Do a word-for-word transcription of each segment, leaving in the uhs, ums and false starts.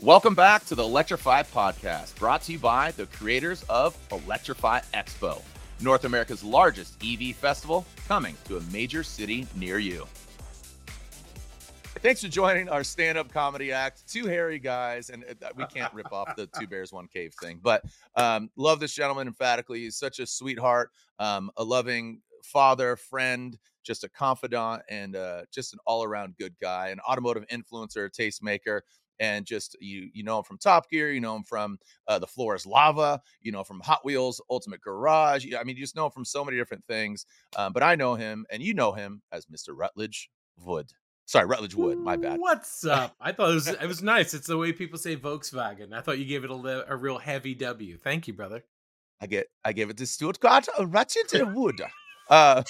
Welcome back to the Electrify Podcast, brought to you by the creators of Electrify Expo, North America's largest E V festival, coming to a major city near you. Thanks for joining our stand-up comedy act. Two hairy guys, and we can't rip off the two bears, one cave thing, but um, love this gentleman emphatically. He's such a sweetheart, um, a loving father, friend, just a confidant, and uh, just an all-around good guy, an automotive influencer, tastemaker. And just, you you know him from Top Gear, you know him from uh, The Floor is Lava, you know from Hot Wheels Ultimate Garage. I mean, you just know him from so many different things. Um, but I know him, and you know him as Mister Rutledge Wood. Sorry, Rutledge Wood. My bad. What's up? I thought it was it was nice. It's the way people say Volkswagen. I thought you gave it a, a real heavy W. Thank you, brother. I get I gave it to Stuttgart Rutledge Wood. Uh,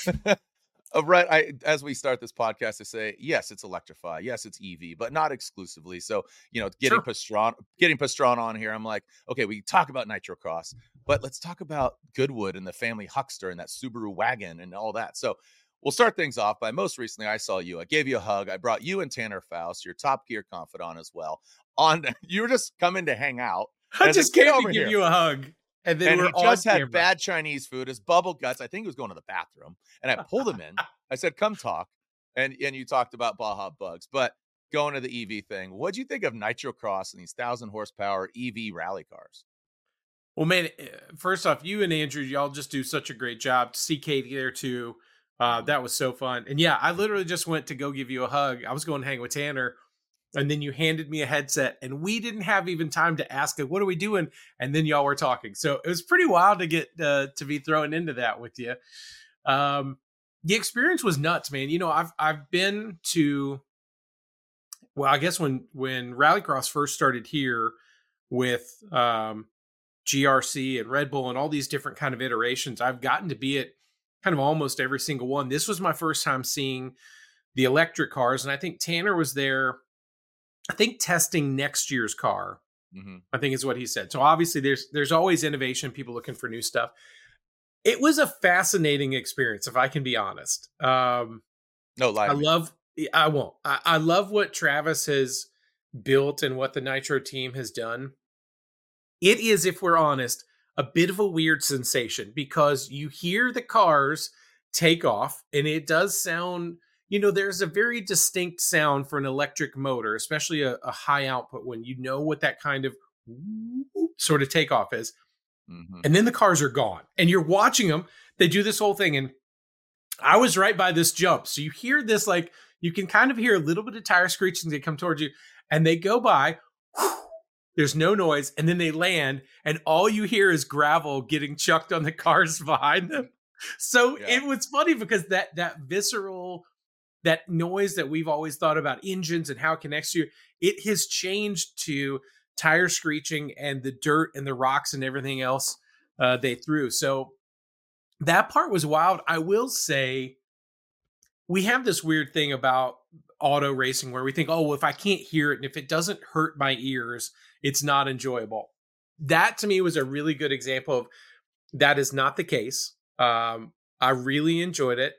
Uh, right, I, as we start this podcast, to say, yes, it's Electrify. Yes, it's E V, but not exclusively. So, you know, getting sure. Pastron, getting Pastron on here, I'm like, okay, we talk about Nitrocross, but let's talk about Goodwood and the family Huckster and that Subaru wagon and all that. So we'll start things off by, most recently, I saw you. I gave you a hug. I brought you and Tanner Faust, your Top Gear confidant as well. On, you were just coming to hang out. I just came to give here. you a hug. And then and he just had camera. bad Chinese food, his bubble guts. I think he was going to the bathroom. And I pulled him in. I said, come talk. And and you talked about Baja Bugs. But going to the E V thing, what'd you think of Nitrocross and these one thousand horsepower E V rally cars? Well, man, first off, you and Andrew, y'all just do such a great job. To see Katie there, too. Uh, that was so fun. And yeah, I literally just went to go give you a hug. I was going to hang with Tanner. And then you handed me a headset, and we didn't have even time to ask it, what are we doing? And then y'all were talking. So it was pretty wild to get uh, to be thrown into that with you. Um, the experience was nuts, man. You know, I've I've been to, well, I guess when when Rallycross first started here with um, G R C and Red Bull and all these different kind of iterations, I've gotten to be at kind of almost every single one. This was my first time seeing the electric cars, and I think Tanner was there, I think, testing next year's car, mm-hmm. I think is what he said. So obviously there's, there's always innovation, people looking for new stuff. It was a fascinating experience, if I can be honest. Um, no lie. I love, I won't, I, I love what Travis has built and what the Nitro team has done. It is, if we're honest, a bit of a weird sensation because you hear the cars take off and it does sound, you know, there's a very distinct sound for an electric motor, especially a, a high output when you know what that kind of sort of takeoff is. Mm-hmm. And then the cars are gone and you're watching them. They do this whole thing. And I was right by this jump. So you hear this, like, you can kind of hear a little bit of tire screeching. They come towards you and they go by. Whew, there's no noise. And then they land and all you hear is gravel getting chucked on the cars behind them. So yeah. It was funny because that, that visceral, that noise that we've always thought about engines and how it connects to you, it has changed to tire screeching and the dirt and the rocks and everything else uh, they threw. So that part was wild. I will say we have this weird thing about auto racing where we think, oh, well, if I can't hear it and if it doesn't hurt my ears, it's not enjoyable. That to me was a really good example of that is not the case. Um, I really enjoyed it.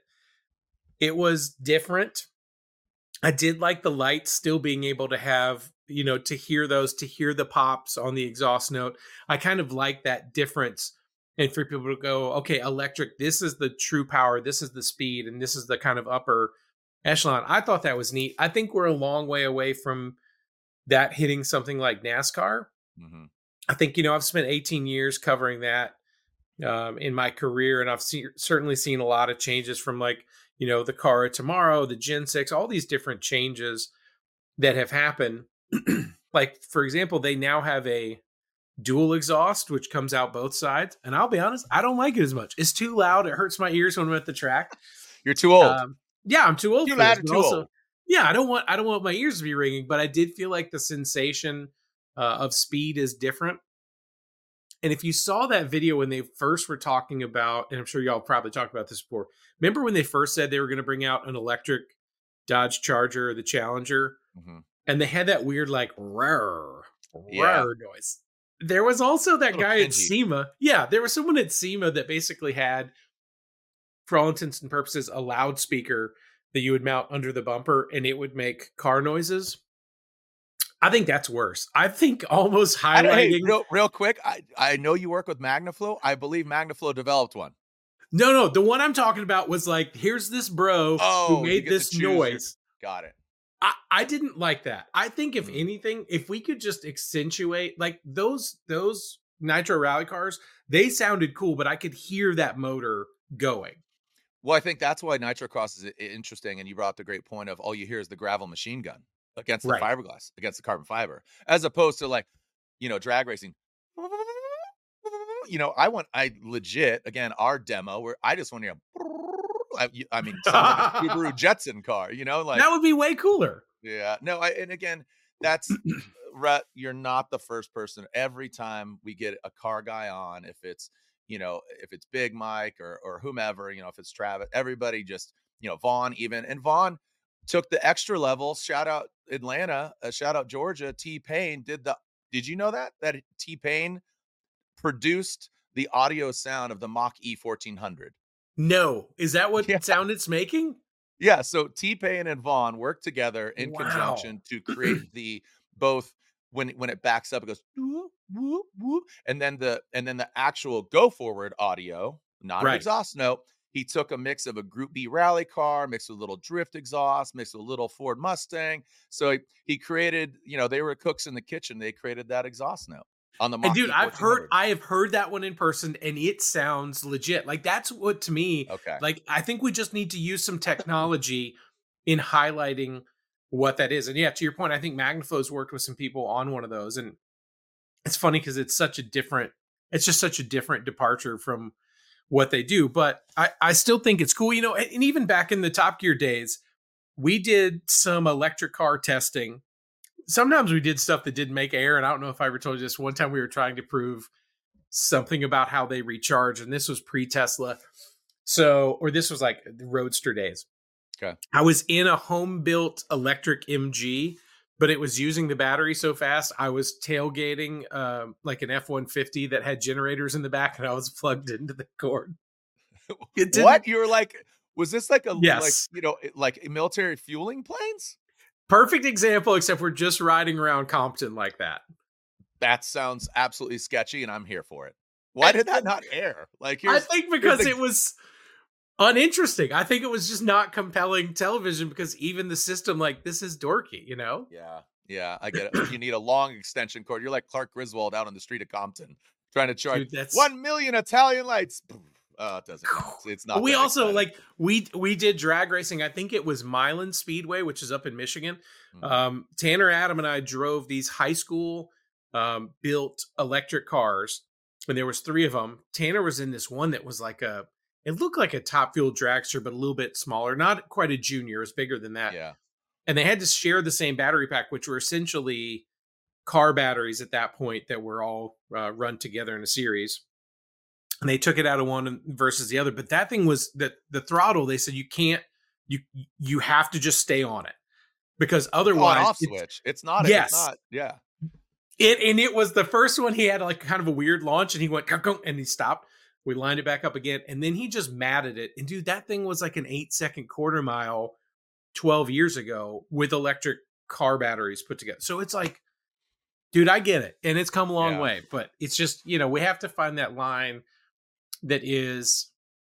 It was different. I did like the lights still being able to have, you know, to hear those, to hear the pops on the exhaust note. I kind of like that difference. And for people to go, okay, electric, this is the true power, this is the speed, and this is the kind of upper echelon. I thought that was neat. I think we're a long way away from that hitting something like NASCAR. Mm-hmm. I think, you know, I've spent eighteen years covering that um, in my career, and I've see, certainly seen a lot of changes from, like, you know, the car of tomorrow, the Gen six, all these different changes that have happened. Like, for example, they now have a dual exhaust, which comes out both sides. And I'll be honest, I don't like it as much. It's too loud. It hurts my ears when I'm at the track. You're too old. Um, yeah, I'm too old. Too loud or too also, old. Yeah, I don't want I don't want my ears to be ringing, but I did feel like the sensation uh, of speed is different. And if you saw that video when they first were talking about, and I'm sure y'all probably talked about this before, remember when they first said they were going to bring out an electric Dodge Charger or the Challenger, mm-hmm. and they had that weird, like, rawr, yeah. rawr noise. There was also that guy cringy. at SEMA. Yeah, there was someone at SEMA that basically had, for all intents and purposes, a loudspeaker that you would mount under the bumper, and it would make car noises. I think that's worse. I think almost I don't, hey, highlighting. real real quick, I I know you work with MagnaFlow. I believe MagnaFlow developed one. No, no, the one I'm talking about was like, here's this bro who Oh, you made get to this choose your noise. got it. I, I didn't like that. I think if Mm. anything, if we could just accentuate like those those Nitro rally cars, they sounded cool, but I could hear that motor going. Well, I think that's why Nitrocross is i- interesting, and you brought up the great point of all you hear is the gravel machine gun against the Right. fiberglass, against the carbon fiber, as opposed to like, you know, drag racing. You know, I want, I legit, again, our demo where I just want to hear, I, you- I mean, sound like a Subaru Jetson car, you know, like, That would be way cooler. yeah, no, I, and again, that's, Rhett, you're not the first person. Every time we get a car guy on, if it's, you know, if it's Big Mike or or whomever, you know, if it's Travis, everybody just, you know, Vaughn even, and Vaughn took the extra level. Shout out Atlanta, uh, shout out Georgia. T-Pain did the. Did you know that that T-Pain produced the audio sound of the Mach E fourteen hundred? No, is that what Yeah, sound it's making? yeah. So T-Pain and Vaughn worked together in Wow. conjunction to create the both when when it backs up, it goes whoop, whoop, whoop, and then the and then the actual go forward audio, not an Right. exhaust note. He took a mix of a Group B rally car, mixed with a little drift exhaust, mixed with a little Ford Mustang. So he, he created, you know, they were cooks in the kitchen. They created that exhaust note on the And Mach dude, E I've heard fourteen hundred. I have heard that one in person and it sounds legit. Like that's what to me, Okay. like I think we just need to use some technology in highlighting what that is. And yeah, to your point, I think MagnaFlow's worked with some people on one of those. And it's funny because it's such a different, it's just such a different departure from what they do. But I, I still think it's cool, you know, and, and even back in the Top Gear days, we did some electric car testing. Sometimes we did stuff that didn't make air. And I don't know if I ever told you this. One time we were trying to prove something about how they recharge. And this was pre-Tesla. So, or this was like the Roadster days. Okay. I was in a home-built electric M G, but it was using the battery so fast. I was tailgating uh, like an F one fifty that had generators in the back, and I was plugged into the cord. It didn't. What? You were like, was this like a, like, Yes. you know, like military fueling planes? Perfect example, except we're just riding around Compton like that. That sounds absolutely sketchy, and I'm here for it. Why did that not air? Like, I here's, think here's because the- it was uninteresting. I think it was just not compelling television because even the system, like, this is dorky, you know? yeah, yeah, I get it. You need a long extension cord. You're like Clark Griswold out on the street of Compton trying to charge Dude, that's one million Italian lights. Uh, it doesn't. It's, it's not. we that also exciting. like we we did drag racing. I think it was Milan Speedway, which is up in Michigan. Mhm. Um, Tanner, Adam, and I drove these high school um, built electric cars, and there was three of them. Tanner was in this one that was like a, it looked like a Top Fuel dragster, but a little bit smaller, not quite a junior, it was bigger than that. Yeah. And they had to share the same battery pack, which were essentially car batteries at that point that were all uh, run together in a series. And they took it out of one versus the other. But that thing was that the throttle, they said you can't, you you have to just stay on it because otherwise, On off it's- switch. It's not. Yes. It's not. Yeah. it and it was the first one. He had like kind of a weird launch, and he went "Gunk, gunk," and he stopped. We lined it back up again, and then he just matted it. And dude, that thing was like an eight second quarter mile twelve years ago with electric car batteries put together. So it's like, dude, I get it, and it's come a long Yeah. way. But it's just, you know, we have to find that line that is,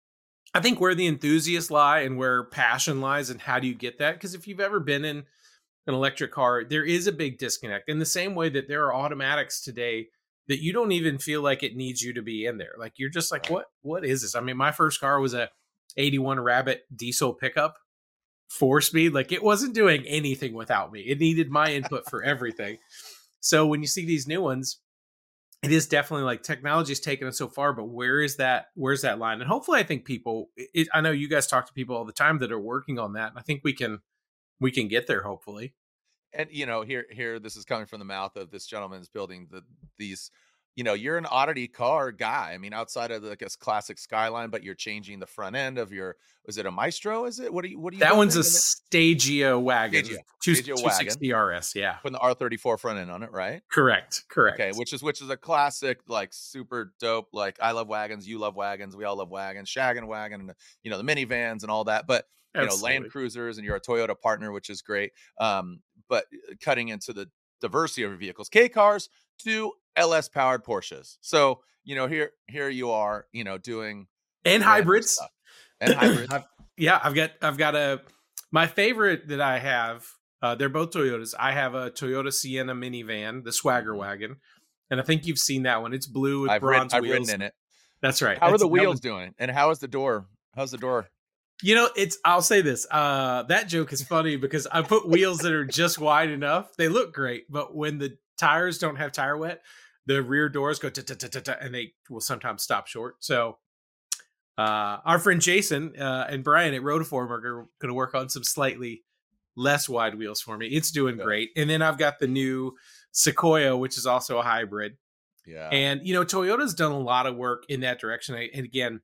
I think, where the enthusiasts lie and where passion lies, and how do you get that? Because if you've ever been in an electric car, there is a big disconnect. In the same way that there are automatics today that you don't even feel like it needs you to be in there. Like you're just like, Right. what? What is this? I mean, my first car was a eighty-one Rabbit diesel pickup, four speed. Like it wasn't doing anything without me. It needed my input for everything. So when you see these new ones, it is definitely like technology's taken us so far, but where is that? Where's that line? And hopefully, I think people. It, I know you guys talk to people all the time that are working on that, and I think we can we can get there. Hopefully, And you know, here, here, this is coming from the mouth of this gentleman's building the these. You know, you're an oddity car guy. I mean, outside of like a classic Skyline, but you're changing the front end of your. Was it a Maestro? Is it? What do you? What do you? that one's a building? Stagio wagon, Stagio. two Stagio two sixty R S. Yeah, Putting the R thirty-four front end on it, right? correct, correct. Okay, which is which is a classic, like super dope. Like I love wagons, you love wagons, we all love wagons, shaggin' wagon, and you know the minivans and all that. But you know, Absolutely. Land Cruisers, and you're a Toyota partner, which is great. Um, but cutting into the diversity of your vehicles, K cars to L S powered Porsches. So, you know, here, here you are, you know, doing and random hybrids stuff. And hybrids. I've, yeah, I've got, I've got a, my favorite that I have, uh, they're both Toyotas. I have a Toyota Sienna minivan, the Swagger wagon. And I think you've seen that one. It's blue with I've bronze ridden, wheels. I've ridden in it. That's right. How That's, are the wheels was, doing? And how is the door? How's the door? You know, it's, I'll say this, uh, that joke is funny because I put wheels that are just wide enough. They look great, but when the tires don't have tire wet, the rear doors go and they will sometimes stop short. So, uh, our friend Jason, uh, and Brian at Rotiform are going to work on some slightly less wide wheels for me. It's doing great. And then I've got the new Sequoia, which is also a hybrid. Yeah. And, you know, Toyota's done a lot of work in that direction. And again,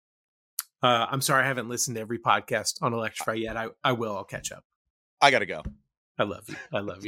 Uh, I'm sorry I haven't listened to every podcast on Electrify yet. I, I will. I'll catch up. I got to go. I love you. I love you.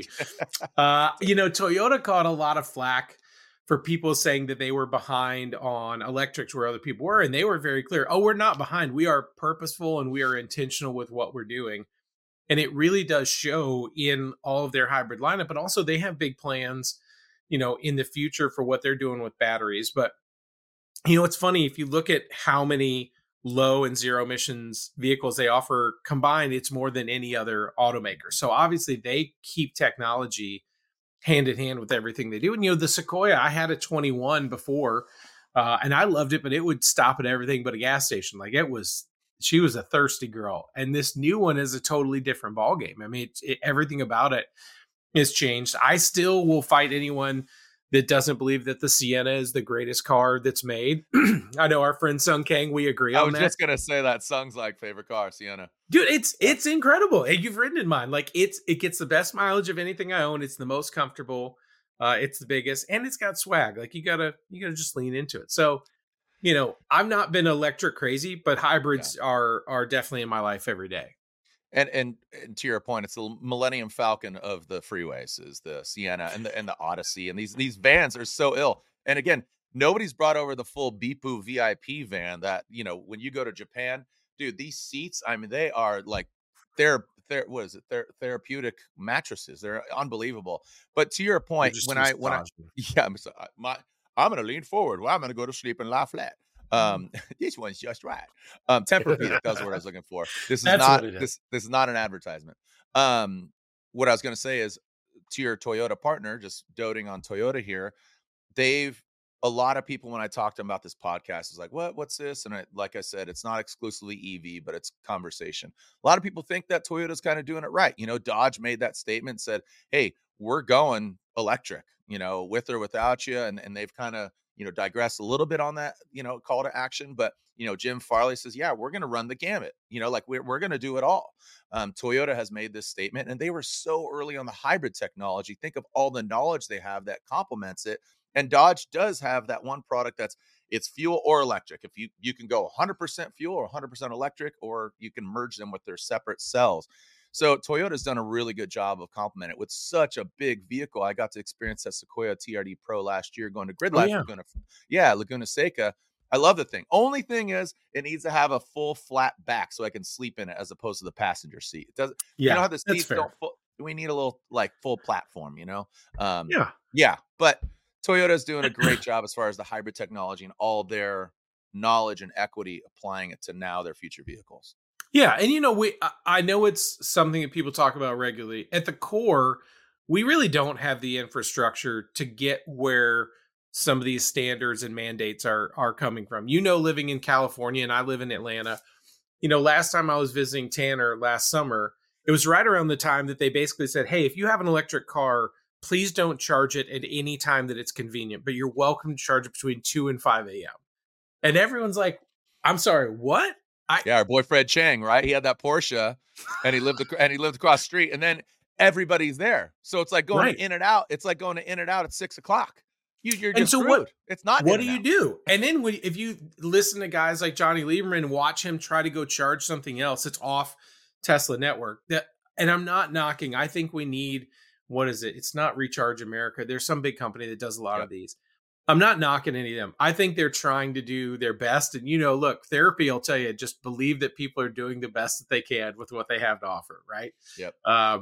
uh, you know, Toyota caught a lot of flack for people saying that they were behind on electrics where other people were. And they were very clear. Oh, we're not behind. We are purposeful and we are intentional with what we're doing. And it really does show in all of their hybrid lineup. But also they have big plans, you know, in the future for what they're doing with batteries. But, you know, it's funny if you look at how many low and zero emissions vehicles they offer combined, it's more than any other automaker. So obviously they keep technology hand in hand with everything they do. And, you know, the Sequoia, I had a twenty-one before uh, and I loved it, but it would stop at everything but a gas station. Like it was, she was a thirsty girl. And this new one is a totally different ballgame. I mean, it, it, everything about it has changed. I still will fight anyone that doesn't believe that the Sienna is the greatest car that's made. I know our friend Sung Kang, we agree I on was that. just gonna say that Sung's like favorite car, Sienna. Dude, it's it's incredible. And you've ridden in mine. Like it's it gets the best mileage of anything I own. It's the most comfortable. Uh, it's the biggest, and it's got swag. Like you gotta you gotta just lean into it. So, you know, I've not been electric crazy, but hybrids yeah. are are definitely in my life every day. And, and and to your point, it's the Millennium Falcon of the freeways is the Sienna and the and the Odyssey, and these these vans are so ill. And again, nobody's brought over the full Bipu V I P van that, you know, when you go to Japan, dude, these seats, I mean, they are like they're they're what is it? They're therapeutic mattresses. They're unbelievable. But to your point, when I when I yeah, I'm so, my I'm gonna lean forward. Well, I'm gonna go to sleep and lie flat. Um, this one's just right. Um, Tempur-Pedic, that's what I was looking for. This is That's not is. this this is not an advertisement. Um, what I was going to say is to your Toyota partner, just doting on Toyota here. They've a lot of people when I talk to them about this podcast is like, what what's this? And I, like I said, it's not exclusively E V, but it's conversation. A lot of people think that Toyota's kind of doing it right. You know, Dodge made that statement, said, "Hey, we're going electric. You know, with or without you," and and they've kind of you know, digress a little bit on that, you know, call to action. But, you know, Jim Farley says, yeah, we're going to run the gamut, you know, like we're, we're going to do it all. Um, Toyota has made this statement and they were so early on the hybrid technology. Think of all the knowledge they have that complements it. And Dodge does have that one product that's it's fuel or electric. If you, you can go one hundred percent fuel or one hundred percent electric, or you can merge them with their separate cells. So Toyota's done a really good job of complementing it with such a big vehicle. I got to experience that Sequoia T R D Pro last year going to Grid Life. Oh, yeah. Laguna, yeah, Laguna Seca. I love the thing. Only thing is it needs to have a full flat back so I can sleep in it as opposed to the passenger seat. It doesn't, yeah, you know how the seats don't full, we need a little like full platform, you know? Um, yeah. Yeah. But Toyota's doing a great job as far as the hybrid technology and all their knowledge and equity applying it to now their future vehicles. Yeah. And, you know, we I know it's something that people talk about regularly. At the core, we really don't have the infrastructure to get where some of these standards and mandates are are coming from. You know, living in California, and I live in Atlanta, you know, last time I was visiting Tanner last summer, it was right around the time that they basically said, hey, if you have an electric car, please don't charge it at any time that it's convenient, but you're welcome to charge it between two and five a.m. And everyone's like, I'm sorry, what? I, yeah, our boy Fred Chang, right? He had that Porsche, and he lived and he lived across the street, and then everybody's there. So it's like going right. to in and out. It's like going to in and out at six o'clock. You, you're just and so screwed. What, it's not. What do you do? And then when, if you listen to guys like Johnny Lieberman and watch him try to go charge something else, it's off Tesla network. That, and I'm not knocking. I think we need what is it? It's not Recharge America. There's some big company that does a lot yep. of these. I'm not knocking any of them. I think they're trying to do their best. And, you know, look, therapy will tell you, just believe that people are doing the best that they can with what they have to offer. Right. Yep. Um,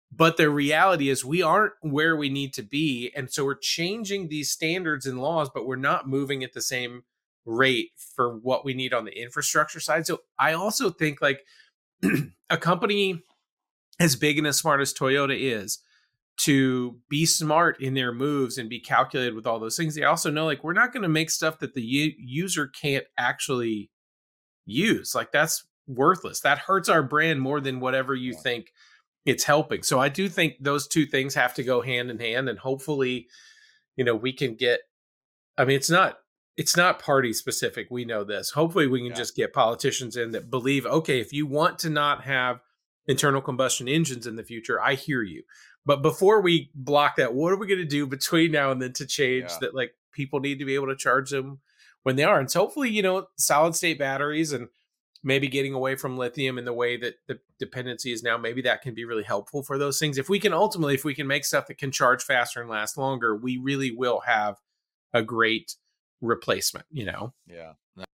But the reality is we aren't where we need to be. And so we're changing these standards and laws, but we're not moving at the same rate for what we need on the infrastructure side. So I also think like a company as big and as smart as Toyota is, to be smart in their moves and be calculated with all those things, they also know like we're not going to make stuff that the u- user can't actually use. Like that's worthless. That hurts our brand more than whatever you Yeah. think it's helping. So I do think those two things have to go hand in hand, and hopefully, you know, we can get, I mean, it's not, it's not party specific. We know this. Hopefully we can Yeah. just get politicians in that believe, okay, if you want to not have internal combustion engines in the future, I hear you. But before we block that, what are we going to do between now and then to change Yeah. that? Like people need to be able to charge them when they are. And so hopefully, you know, solid state batteries and maybe getting away from lithium in the way that the dependency is now, maybe that can be really helpful for those things. If we can ultimately, if we can make stuff that can charge faster and last longer, we really will have a great replacement, you know? Yeah.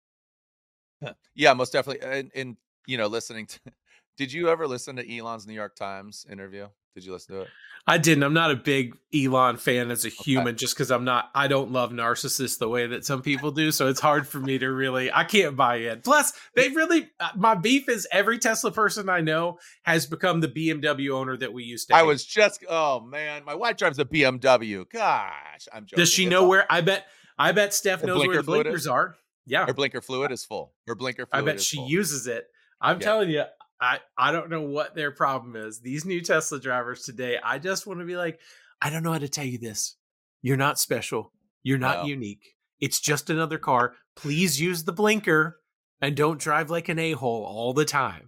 Yeah, most definitely. And, and you know, listening to, did you ever listen to Elon's New York Times interview? Did you listen to it? I didn't. I'm not a big Elon fan as a human, Okay. just because I'm not, I don't love narcissists the way that some people do. So it's hard for me to really, I can't buy in. Plus, they really, uh, my beef is every Tesla person I know has become the B M W owner that we used to I hate. was just, oh man, my wife drives a B M W. Gosh, I'm joking. Does she It's know all- where? I bet, I bet Steph Her knows where blinker the fluid blinkers is? are. Yeah. Her blinker fluid is full. Her blinker I fluid bet is she full. uses it. I'm Yeah. telling you, I, I don't know what their problem is. These new Tesla drivers today, I just want to be like, I don't know how to tell you this. You're not special. You're not No. unique. It's just another car. Please use the blinker and don't drive like an a-hole all the time.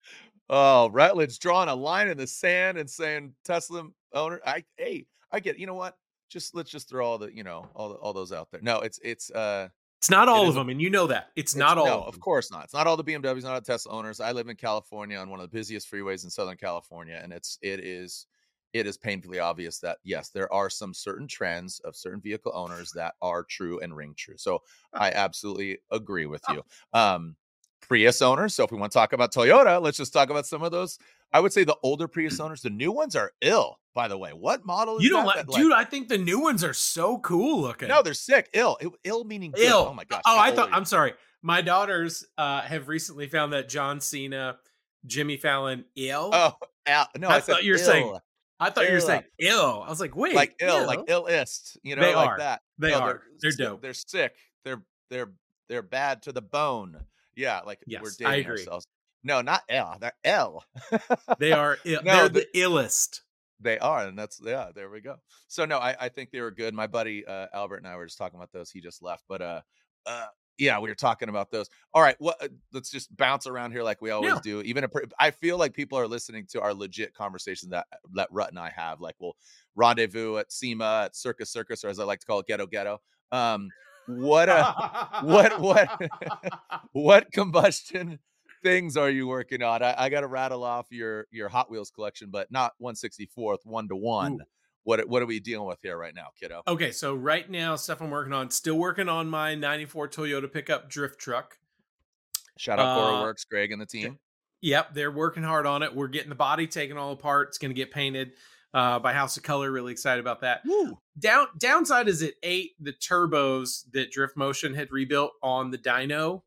Oh, Rutledge drawing a line in the sand and saying Tesla owner. I hey, I get. You know what? Just let's just throw all the you know all the, all those out there. No, it's it's uh It's not all It of is a- them, and you know that. It's, it's not all no, of of them. course not. It's not all the B M Ws, not all the Tesla owners. I live in California on one of the busiest freeways in Southern California, and it's it is it is painfully obvious that yes, there are some certain trends of certain vehicle owners that are true and ring true. So I absolutely agree with you. Um, Prius owners. So if we want to talk about Toyota, let's just talk about some of those. I would say the older Prius owners, the new ones are ill. By the way, what model is You don't that? like, that, dude, I think the new ones are so cool looking. No, they're sick. Ill. Ill, Ill meaning good. Ill. Oh my gosh. Oh, how I old thought, are you? I'm sorry. My daughters uh, have recently found that John Cena, Jimmy Fallon, ill. Oh, Al, no, I I, said thought you were ill. saying, I thought you were Ill. saying ill. I was like, wait, like ill, ill? like illest, you know, They like are. that. They No, are. They're si- dope. They're sick. They're they're they're bad to the bone. Yeah, like we're Yes, dating I agree. ourselves. No, not L. They're L. They are. Ill. No, They're the- the illest. They are, and that's yeah. There we go. So no, I I think they were good. My buddy uh, Albert and I were just talking about those. He just left, but uh, uh, yeah, we were talking about those. All right, what? Uh, let's just bounce around here like we always Yeah. do. Even if, I feel like people are listening to our legit conversations that that Rut and I have. Like we'll rendezvous at SEMA, at Circus Circus, or as I like to call it, Ghetto Ghetto. Um, what uh, what what what combustion things are you working on? I, I got to rattle off your your Hot Wheels collection, but not one sixty-fourth, one to one. Ooh. What what are we dealing with here right now, kiddo? Okay, so right now, stuff I'm working on. Still working on my ninety-four Toyota pickup drift truck. Shout out Uh, Cora Works, Greg and the team. Yep, they're working hard on it. We're getting the body taken all apart. It's going to get painted uh, by House of Color. Really excited about that. Woo. Down downside is it ate the turbos that Drift Motion had rebuilt on the dyno.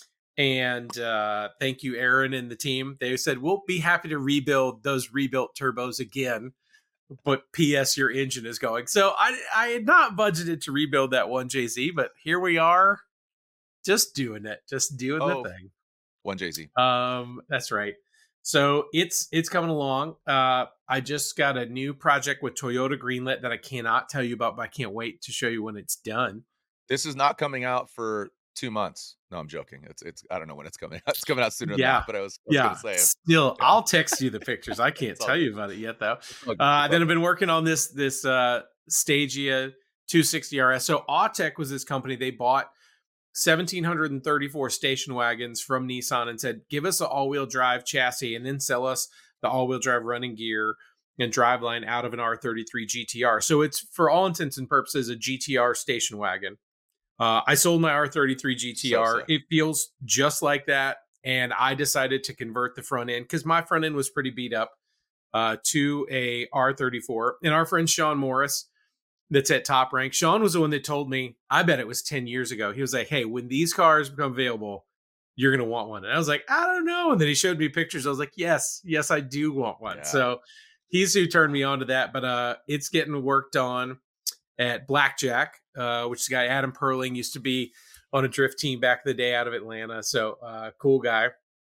And uh, thank you, Aaron and the team. They said, we'll be happy to rebuild those rebuilt turbos again. But P S your engine is going. So I, I had not budgeted to rebuild that one J Z, but here we are just doing it, just doing Oh. the thing. One J Z. Um, that's right. So it's it's coming along. Uh, I just got a new project with Toyota Greenlit that I cannot tell you about, but I can't wait to show you when it's done. This is not coming out for two months. No, I'm joking. It's it's I don't know when it's coming out. It's coming out sooner than Yeah. that, but I was, I was Yeah, gonna say still, Yeah. I'll text you the pictures. I can't It's all tell you good. about it yet, though. It's all good. Uh, It's then all I've been working on this this uh, Stagia two sixty R S. So Autech was this company. They bought one thousand seven hundred thirty-four station wagons from Nissan and said, give us an all-wheel drive chassis and then sell us the all-wheel drive running gear and driveline out of an R thirty-three G T R. So it's, for all intents and purposes, a G T R station wagon. Uh, I sold my R thirty-three G T R. So sick. It feels just like that. And I decided to convert the front end because my front end was pretty beat up. uh, to a R thirty-four. And our friend Sean Morris, that's at Top Rank. Sean was the one that told me, I bet it was ten years ago. He was like, hey, when these cars become available, you're going to want one. And I was like, I don't know. And then he showed me pictures. I was like, yes, yes, I do want one. Yeah. So he's who turned me on to that. But uh, it's getting worked on at Blackjack, uh, which is the guy Adam Perling used to be on a drift team back in the day out of Atlanta. So uh, cool guy.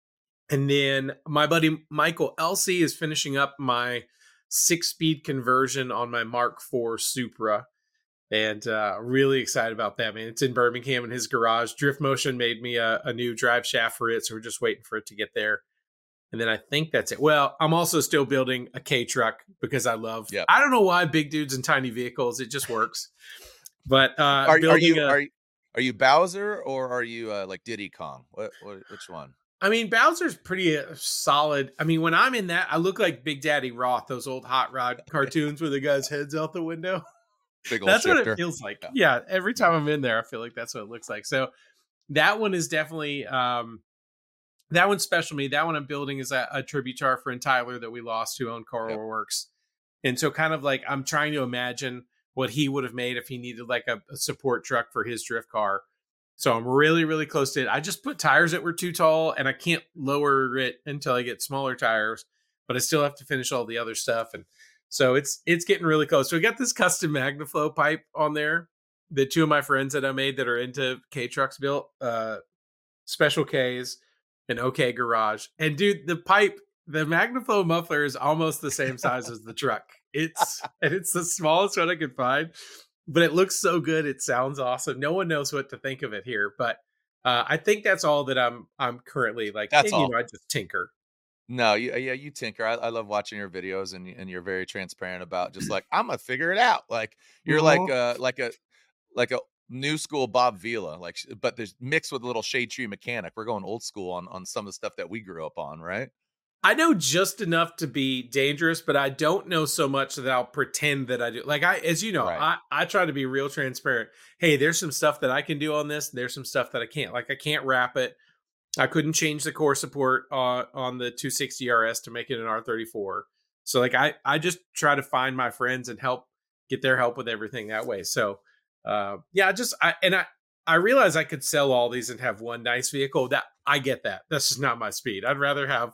And then my buddy Michael Elsey is finishing up my six-speed conversion on my Mark four Supra. And uh, really excited about that, man. It's in Birmingham in his garage. Drift Motion made me a, a new drive shaft for it, so we're just waiting for it to get there. And then I think that's it. Well, I'm also still building a K-Truck because I love, yep. I don't know why big dudes and tiny vehicles. It just works. But uh, are, are you a, are, are you Bowser or are you uh, like Diddy Kong? What, what which one? I mean, Bowser's pretty uh, solid. I mean, when I'm in that, I look like Big Daddy Roth, those old Hot Rod cartoons where the guy's head's out the window. Big old that's shifter. What it feels like. Yeah. yeah, every time I'm in there, I feel like that's what it looks like. So that one is definitely, um, that one's special to me. That one I'm building is a, a tribute to our friend Tyler that we lost who owned Car yep. Works. And so kind of like, I'm trying to imagine what he would have made if he needed like a, a support truck for his drift car. So I'm really, really close to it. I just put tires that were too tall and I can't lower it until I get smaller tires, but I still have to finish all the other stuff. And so it's, it's getting really close. So we got this custom MagnaFlow pipe on there that two of my friends that I made that are into K-Trucks built, uh, Special K's and OK Garage. And dude, the pipe, the MagnaFlow muffler is almost the same size as the truck. It's, and it's the smallest one I could find. But it looks so good. It sounds awesome. No one knows what to think of it here, but uh, I think that's all that I'm. I'm currently like. That's and, all. You know, I just tinker. No, you, yeah, you tinker. I, I love watching your videos, and and you're very transparent about just like I'm gonna figure it out. Like you're mm-hmm. like a like a like a new school Bob Vila. Like, but there's mixed with a little Shade Tree Mechanic. We're going old school on on some of the stuff that we grew up on, right? I know just enough to be dangerous, but I don't know so much that I'll pretend that I do. Like I, as you know, right. I, I try to be real transparent. Hey, there's some stuff that I can do on this. There's some stuff that I can't. Like I can't wrap it. I couldn't change the core support uh, on the two sixty R S to make it an R thirty-four. So like I, I just try to find my friends and help get their help with everything that way. So uh, yeah, I just I and I I realize I could sell all these and have one nice vehicle. That I get that. That's just not my speed. I'd rather have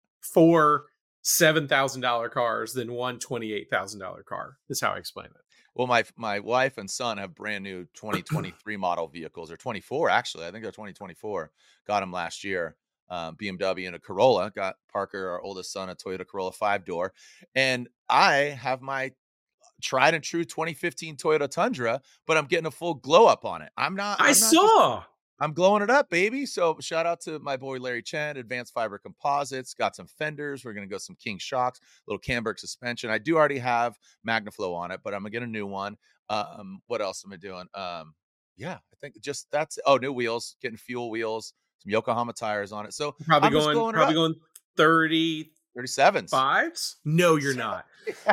four seven thousand dollar cars than one twenty eight thousand dollar car. Is how I explain it. Well, my my wife and son have brand new twenty twenty-three model vehicles, or twenty-four actually. I think they're twenty twenty-four. Got them last year. Um, B M W and a Corolla. Got Parker, our oldest son, a Toyota Corolla five door, and I have my tried and true twenty fifteen Toyota Tundra, but I'm getting a full glow up on it. I'm not. I I'm not saw. Just, I'm glowing it up, baby. So shout out to my boy Larry Chen, Advanced Fiber Composites. Got some fenders. We're going to go some King shocks, little Camberg suspension. I do already have MagnaFlow on it, but I'm going to get a new one. Um, what else am I doing? Um, yeah, I think just that's, oh, new wheels, getting fuel wheels, some Yokohama tires on it. So probably I'm going, probably going thirty, thirty-sevens. Fives? No, you're not.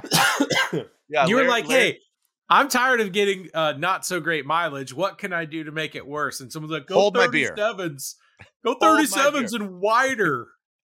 Yeah, you were Larry, like, Larry, hey, I'm tired of getting uh, not so great mileage. What can I do to make it worse? And someone's like, go hold my beer. thirty-sevens. Go thirty-sevens and wider.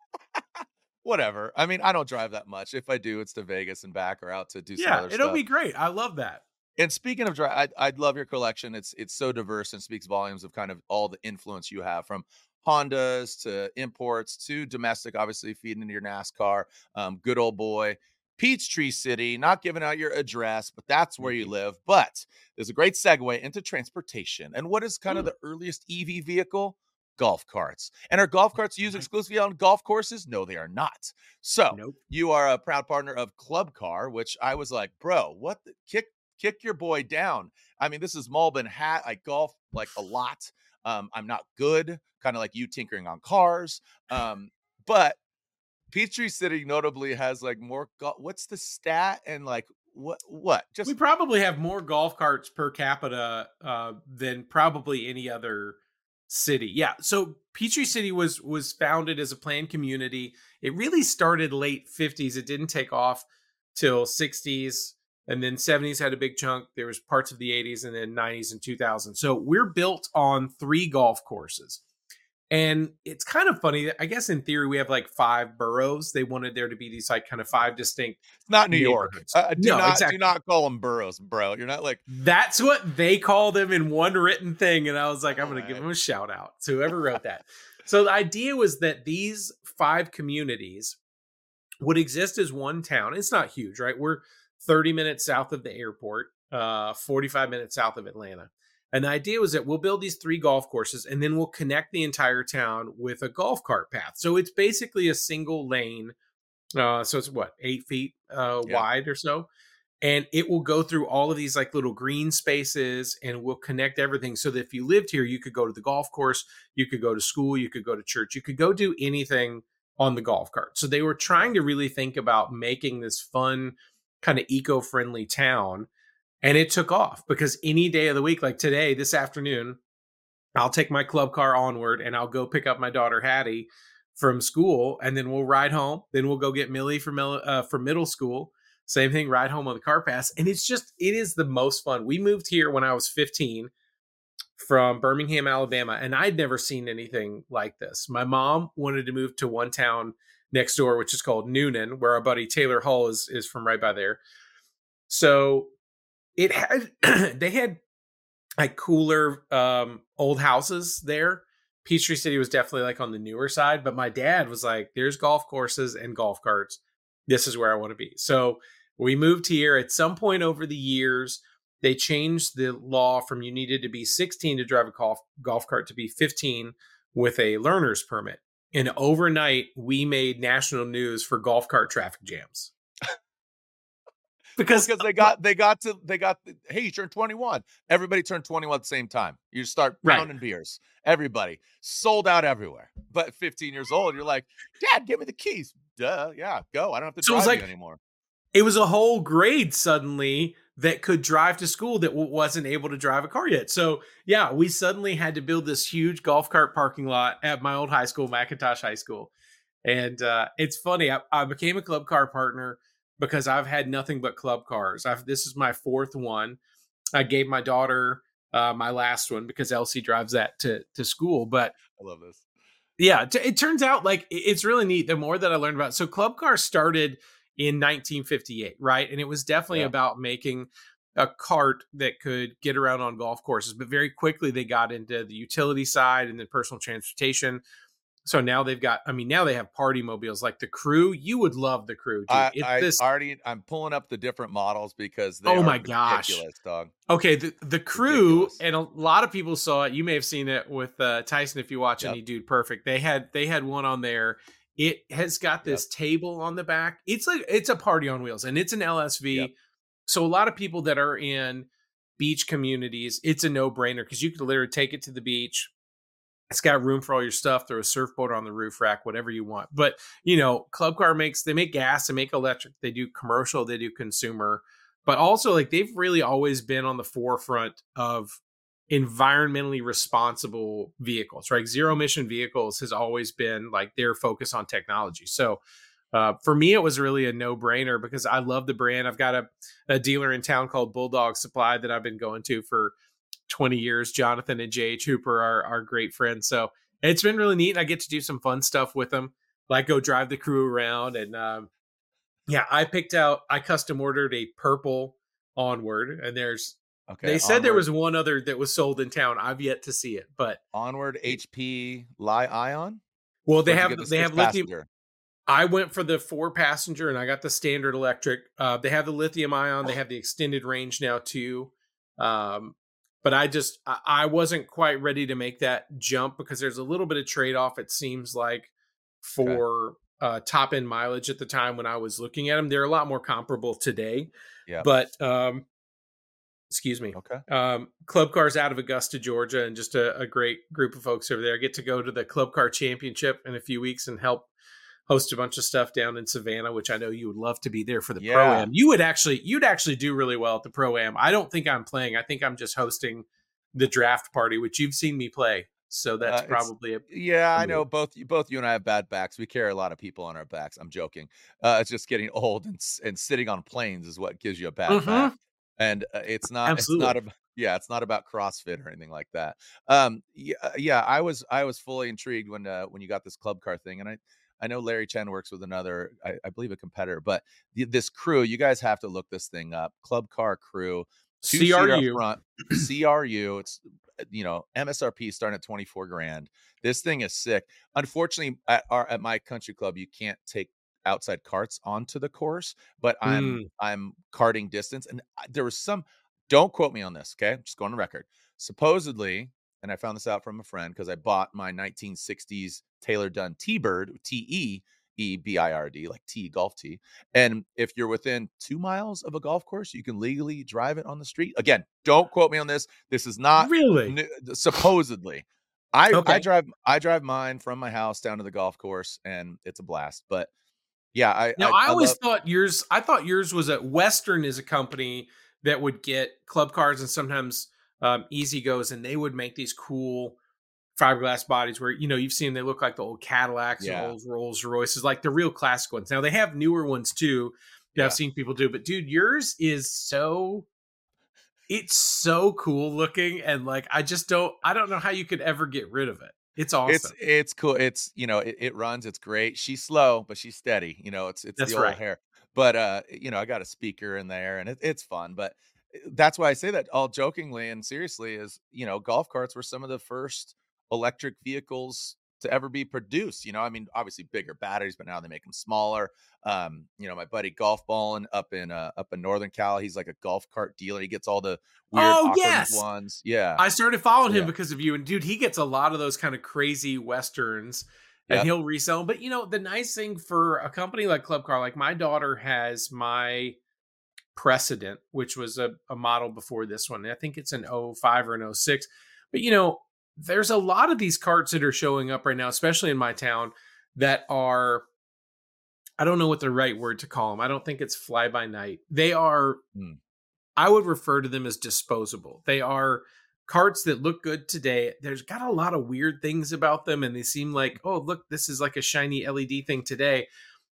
Whatever. I mean, I don't drive that much. If I do, it's to Vegas and back or out to do some yeah, other stuff. Yeah, it'll be great. I love that. And speaking of drive, I, I love your collection. It's it's so diverse and speaks volumes of kind of all the influence you have, from Hondas to imports to domestic, obviously feeding into your NASCAR. Um, good old boy. Peachtree City, not giving out your address, but that's where you live. But there's a great segue into transportation. And what is kind of the earliest E V vehicle? Golf carts. And are golf carts used exclusively on golf courses? No, they are not. So nope. You are a proud partner of Club Car, which I was like, bro, what the kick, kick your boy down. I mean, this is Malbin hat. I golf like a lot. Um, I'm not good, kind of like you tinkering on cars. Um, but Peachtree City notably has like more. Go- what's the stat? And like what? What? Just we probably have more golf carts per capita uh, than probably any other city. Yeah. So Peachtree City was was founded as a planned community. It really started late fifties. It didn't take off till sixties, and then seventies had a big chunk. There was parts of the eighties, and then nineties and two thousands. So we're built on three golf courses. And it's kind of funny. I guess in theory, we have like five boroughs. They wanted there to be these like kind of five distinct It's not New York. neighborhoods. Uh, do No, not do exactly. not call them boroughs, bro. You're not like, That's what they call them in one written thing. And I was like, I'm all going to give right. them a shout out to whoever wrote that. So the idea was that these five communities would exist as one town. It's not huge, right? We're thirty minutes south of the airport, uh, forty-five minutes south of Atlanta. And the idea was that we'll build these three golf courses and then we'll connect the entire town with a golf cart path. So it's basically a single lane. Uh, so it's what, eight feet uh, Yeah. wide or so. And it will go through all of these like little green spaces and will connect everything so that if you lived here, you could go to the golf course, you could go to school, you could go to church, you could go do anything on the golf cart. So they were trying to really think about making this fun, kind of eco-friendly town. And it took off because any day of the week, like today, this afternoon, I'll take my club car onward and I'll go pick up my daughter Hattie from school, and then we'll ride home. Then we'll go get Millie from uh, from middle school. Same thing, ride home on the car pass, and it's just it is the most fun. We moved here when I was fifteen from Birmingham, Alabama, and I'd never seen anything like this. My mom wanted to move to one town next door, which is called Noonan, where our buddy Taylor Hull is is from right by there. So it had they had like cooler um old houses there. Peachtree City was definitely like on the newer side, but my dad was like, there's golf courses and golf carts. This is where I want to be. So we moved here. At some point over the years, they changed the law from you needed to be sixteen to drive a golf golf cart to be fifteen with a learner's permit. And overnight, we made national news for golf cart traffic jams. Because Because they got they got to they got the, hey, you turned twenty-one. Everybody turned twenty-one at the same time. You start right. pounding beers. Everybody sold out everywhere. But fifteen years old, you're like, Dad, give me the keys. Duh, yeah, go. I don't have to So it was drive like you anymore. it was a whole grade suddenly that could drive to school that w- wasn't able to drive a car yet. So yeah, we suddenly had to build this huge golf cart parking lot at my old high school, McIntosh High School. And uh, it's funny. I, I became a club car partner because I've had nothing but club cars. I've, this is my fourth one. I gave my daughter uh, my last one because Elsie drives that to to school. But I love this. yeah, t- it turns out like it- it's really neat. The more that I learned about it. So club cars started in nineteen fifty-eight, right? And it was definitely Yeah. about making a cart that could get around on golf courses. But very quickly they got into the utility side and then personal transportation. So now they've got, I mean, now they have party mobiles like the Crew. You would love the Crew, dude. I, It's I this. already I'm pulling up the different models because they Oh are my gosh. ridiculous, dog. Okay, the the Crew, Ridiculous. and a lot of people saw it. You may have seen it with uh, Tyson if you watch Yep. any Dude Perfect. They had they had one on there. It has got this table on the back. It's like it's a party on wheels, and it's an L S V. Yep. So a lot of people that are in beach communities, it's a no brainer because you could literally take it to the beach. It's got room for all your stuff. Throw a surfboard on the roof rack, whatever you want. But you know, Club Car makes they make gas, they make electric, they do commercial, they do consumer, but also like they've really always been on the forefront of environmentally responsible vehicles, right? Zero emission vehicles has always been like their focus on technology. So uh, for me, it was really a no brainer because I love the brand. I've got a, a dealer in town called Bulldog Supply that I've been going to for twenty years. Jonathan and J H Hooper are, are great friends. So it's been really neat. And I get to do some fun stuff with them, like go drive the Crew around. And um, yeah, I picked out, I custom ordered a purple Onward. And there's, Okay. they said Onward, there was one other that was sold in town. I've yet to see it, but Onward H P Li Ion. well, they Where'd you have, get the they six have lithium. passenger? I went for the four passenger and I got the standard electric. Uh, they have the lithium ion. They have the extended range now too. Um, but I just, I, I wasn't quite ready to make that jump because there's a little bit of trade off. It seems like for uh, top end mileage at the time when I was looking at them, they're a lot more comparable today. Yeah. But, um, excuse me. Okay. Um, Club Car's out of Augusta, Georgia, and just a, a great group of folks over there. I get to go to the Club Car Championship in a few weeks and help host a bunch of stuff down in Savannah, which I know you would love to be there for the Yeah. Pro-Am. You would actually, you'd actually do really well at the Pro-Am. I don't think I'm playing. I think I'm just hosting the draft party, which you've seen me play. So that's Uh, it's- probably a, Yeah, I a know move. both both you and I have bad backs. We carry a lot of people on our backs. I'm joking. Uh, it's just getting old and s- and sitting on planes is what gives you a bad Mhm. back. And uh, it's not it's not Absolutely. about Yeah, it's not about CrossFit or anything like that. Um, yeah, uh, yeah, I was I was fully intrigued when uh, when you got this club car thing, and I I know Larry Chen works with another, I, I believe, a competitor, but th- this crew, you guys have to look this thing up. Club Car Crew, two seater up C R U. front, C R U. It's uh, you know M S R P starting at twenty four grand. This thing is sick. Unfortunately, at our at my country club, you can't take outside carts onto the course, but I'm Mm, I'm karting distance, and I- there was some. Don't quote me on this, okay? Just going on record. Supposedly, and I found this out from a friend because I bought my nineteen sixties Taylor Dunn T-Bird, T E E B I R D, like T, golf T. And if you're within two miles of a golf course, you can legally drive it on the street. Again, don't quote me on this. This is not really? n- supposedly. I I Okay. drive I drive mine from my house down to the golf course, and it's a blast. But yeah, I Now, I, I I always love. thought yours. I thought yours was a Western is a company that would get club cars and sometimes um, Easy Goes, and they would make these cool fiberglass bodies where you know you've seen they look like the old Cadillacs and Yeah, old Rolls Royces, like the real classic ones. Now they have newer ones too that I've yeah. seen people do, but dude, yours is so it's so cool looking, and like I just don't I don't know how you could ever get rid of it. It's It's awesome. it's cool. It's, you know, it, it runs, it's great. She's slow, but she's steady. You know, it's it's the That's old right. hair. But uh, you know, I got a speaker in there and it, it's fun. But uh, that's why I say that all jokingly and seriously is, you know, golf carts were some of the first electric vehicles to ever be produced. You know, I mean, obviously bigger batteries, but now they make them smaller. Um, you know, my buddy Golf Ballin up in uh up in Northern Cal, he's like a golf cart dealer. He gets all the weird Oh Auckland yes, ones. Yeah. I started following him Yeah. because of you. And dude, he gets a lot of those kind of crazy westerns and Yep. he'll resell them. But you know, the nice thing for a company like Club Car, like my daughter has my Precedent, which was a, a model before this one. I think it's an oh five or an oh six. But you know, there's a lot of these carts that are showing up right now, especially in my town, that are I don't know what the right word to call them. I don't think it's fly by night. They are Mm, I would refer to them as disposable. They are carts that look good today. There's got a lot of weird things about them, and they seem like, oh, look, this is like a shiny L E D thing today.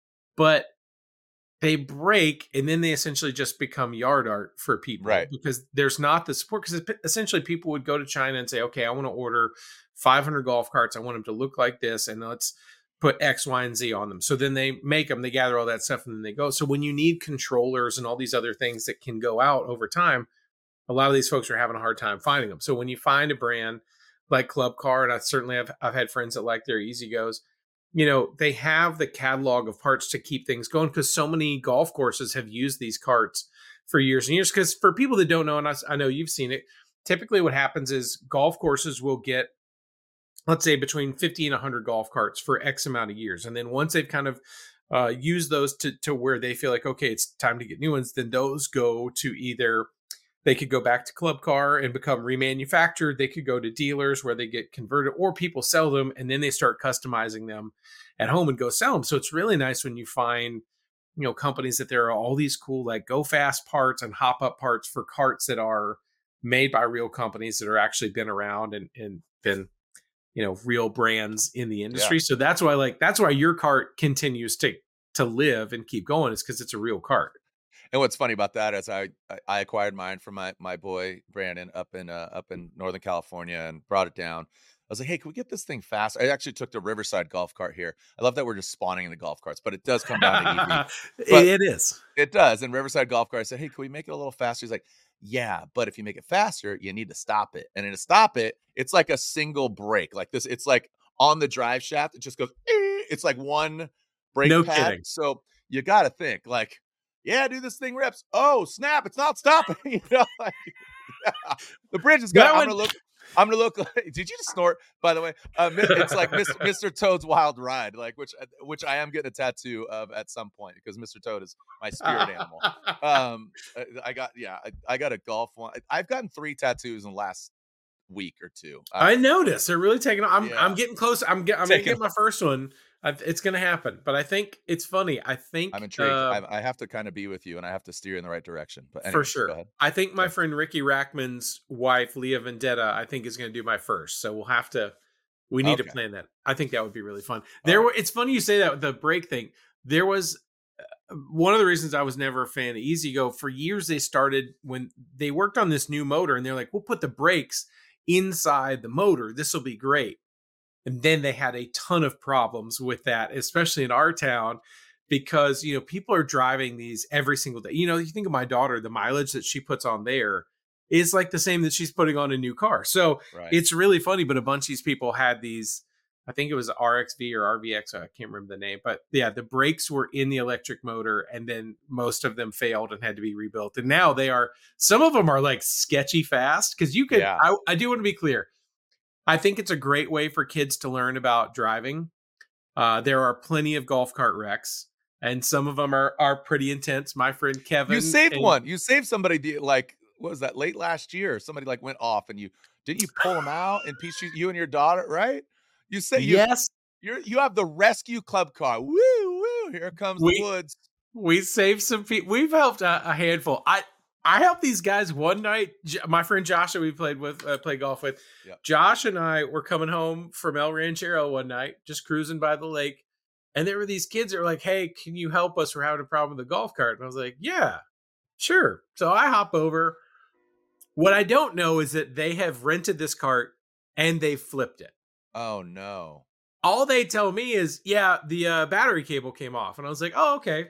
But they break, and then they essentially just become yard art for people right. because there's not the support. Because essentially, people would go to China and say, okay, I want to order five hundred golf carts. I want them to look like this, and let's put X, Y, and Z on them. So then they make them, they gather all that stuff, and then they go. So when you need controllers and all these other things that can go out over time, a lot of these folks are having a hard time finding them. So when you find a brand like Club Car, and I certainly have I've had friends that like their Easy Goes, you know, they have the catalog of parts to keep things going because so many golf courses have used these carts for years and years. Because for people that don't know, and I, I know you've seen it, typically what happens is golf courses will get, let's say, between fifty and one hundred golf carts for X amount of years. And then once they've kind of uh, used those to, to where they feel like, okay, it's time to get new ones, then those go to either they could go back to Club Car and become remanufactured. They could go to dealers where they get converted, or people sell them and then they start customizing them at home and go sell them. So it's really nice when you find, you know, companies that there are all these cool like go fast parts and hop up parts for carts that are made by real companies that are actually been around and, and been, you know, real brands in the Yeah. industry. So that's why like that's why your cart continues to to live and keep going, is because it's a real cart. And what's funny about that is I I I acquired mine from my my boy Brandon up in uh, up in Northern California and brought it down. I was like, "Hey, can we get this thing fast?" I actually took the Riverside golf cart here. I love that we're just spawning in the golf carts, but it does come down to E V. But It is. it does. And Riverside golf cart, I said, "Hey, can we make it a little faster?" He's like, "Yeah, but if you make it faster, you need to stop it. And then to stop it, it's like a single brake, like this. It's like on the drive shaft. It just goes. "Eh." It's like one brake No pad. kidding. So you got to think like, yeah, dude, this thing rips. Oh, snap. It's not stopping. You know, like, yeah, the bridge is gonna, That I'm one going to look, I'm gonna look. Like, did you just snort? By the way, uh, mi- it's like mister mister Toad's Wild Ride, like which uh, which I am getting a tattoo of at some point because mister Toad is my spirit animal. Um, uh, I got yeah, I, I got a golf one. I've gotten three tattoos in the last week or two. Uh, I noticed they're really taking. I'm I'm yeah, getting close. I'm get, I'm gonna taking. get my first one. I, it's gonna happen. But I think it's funny. I I'm think intrigued. uh, I, I have to kind of be with you, and I have to steer you in the right direction. But for anyways, go sure. ahead. I think my Okay. friend Ricky Rackman's wife, Leah Vendetta, I think is gonna do my first. So we'll have to. We need to Okay. plan that. I think that would be really fun. All There right. were. It's funny you say that with the break thing. There was one of the reasons I was never a fan of E-Z-Go, for years they started when they worked on this new motor and they're like, we'll put the brakes inside the motor. This will be great. And then they had a ton of problems with that, especially in our town, because, you know, people are driving these every single day. You know, you think of my daughter, the mileage that she puts on there is like the same that she's putting on a new car. So Right. it's really funny. But a bunch of these people had these, I think it was R X V or R V X. I can't remember the name, but yeah, the brakes were in the electric motor and then most of them failed and had to be rebuilt. And now they are, some of them are like sketchy fast. Cause you can, Yeah. I, I do want to be clear. I think it's a great way for kids to learn about driving. Uh, there are plenty of golf cart wrecks, and some of them are are pretty intense. My friend Kevin, You saved and, one. You saved somebody. the- Like, what was that? Late last year, somebody like went off, and you didn't you pull them out and piece you, you and your daughter, right? You say you yes, you're you have the rescue club car. Woo woo! Here comes We- the woods. we saved some people. We've helped a, a handful. I I helped these guys one night. J- My friend Josh, that we played with, uh, played golf with. Yep. Josh and I were coming home from El Ranchero one night, just cruising by the lake, and there were these kids that were like, "Hey, can you help us? We're having a problem with the golf cart." And I was like, "Yeah, sure." So I hop over. What I don't know is that they have rented this cart and they flipped it. Oh no! All they tell me is, yeah, the uh, battery cable came off. And I was like, oh, okay.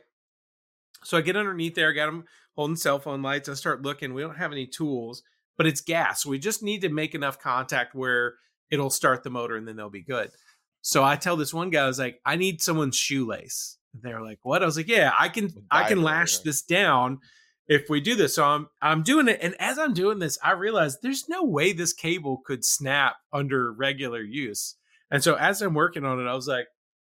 So I get underneath there, got them holding cell phone lights. I start looking. We don't have any tools, but it's gas. So we just need to make enough contact where it'll start the motor and then they'll be good. So I tell this one guy, I was like, I need someone's shoelace. They're like, what? I was like, yeah, I can, I can Diver, lash yeah. this down if we do this. So I'm, I'm doing it. And as I'm doing this, I realized there's no way this cable could snap under regular use. And so as I'm working on it, I was like,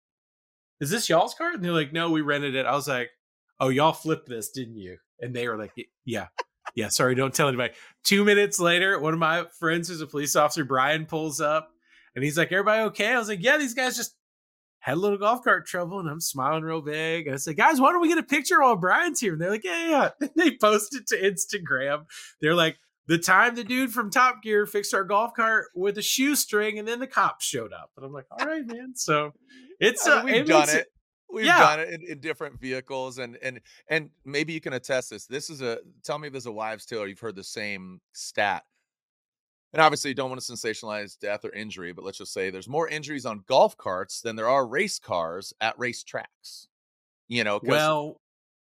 is this y'all's cart? And they're like, no, we rented it. I was like, oh, y'all flipped this, didn't you? And they were like, yeah, yeah, sorry, don't tell anybody. Two minutes later, one of my friends who's a police officer, Brian, pulls up and he's like, everybody okay? I was like, yeah, these guys just had a little golf cart trouble. And I'm smiling real big. And I said, guys, why don't we get a picture while Brian's here? And they're like, yeah, yeah. And they posted to Instagram. They're like, the time the dude from Top Gear fixed our golf cart with a shoestring and then the cops showed up. And I'm like, all right, man. So it's, I mean, uh, we've it done makes it. We've yeah. done it in, in different vehicles, and and and maybe you can attest this. This is a tell me if there's a wives' tale or you've heard the same stat. And obviously, you don't want to sensationalize death or injury, but let's just say there's more injuries on golf carts than there are race cars at race tracks. You know, 'cause- Well,